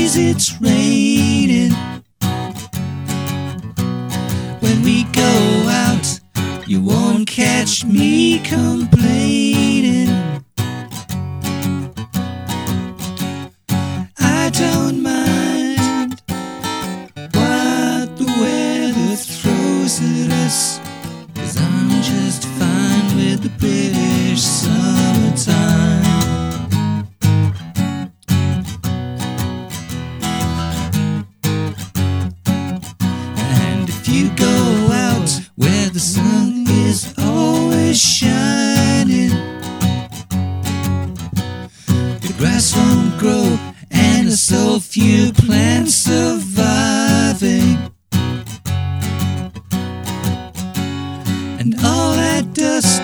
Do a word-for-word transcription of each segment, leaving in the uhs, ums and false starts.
days it's raining. When we go out, you won't catch me complaining. I don't mind what the weather throws at us, 'cause I'm just fine with the British summertime. And if you go out where the sun is always shining, the grass won't grow and there's so few plants surviving. And all that dust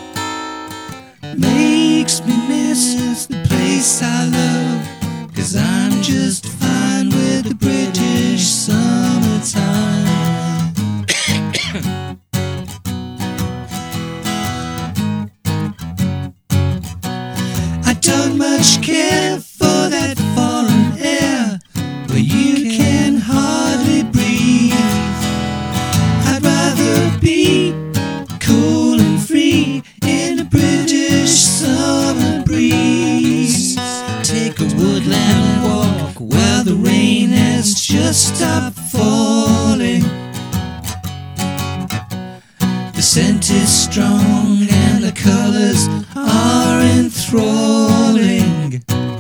makes me miss the place I love, 'cause I'm just fine with the British summertime. I don't much care for that foreign air where you can hardly breathe. I'd rather be cool and free in a British summer breeze. Take a woodland walk where the rain has just stopped falling. The scent is strong and the colors are enthralling.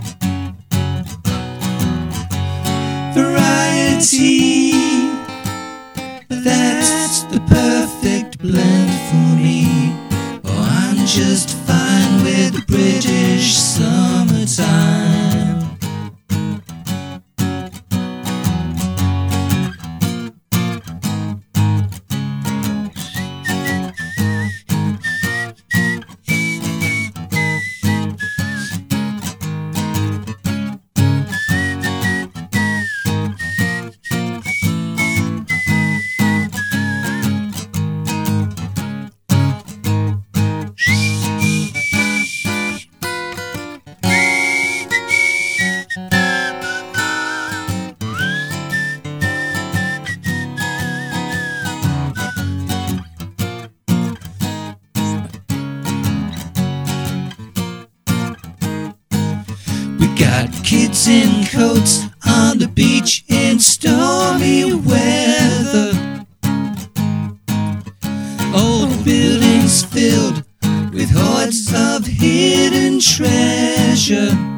Variety, that's the perfect blend for me. Oh, I'm just fine with the British summertime. We got kids in coats on the beach in stormy weather. Old buildings filled with hordes of hidden treasure.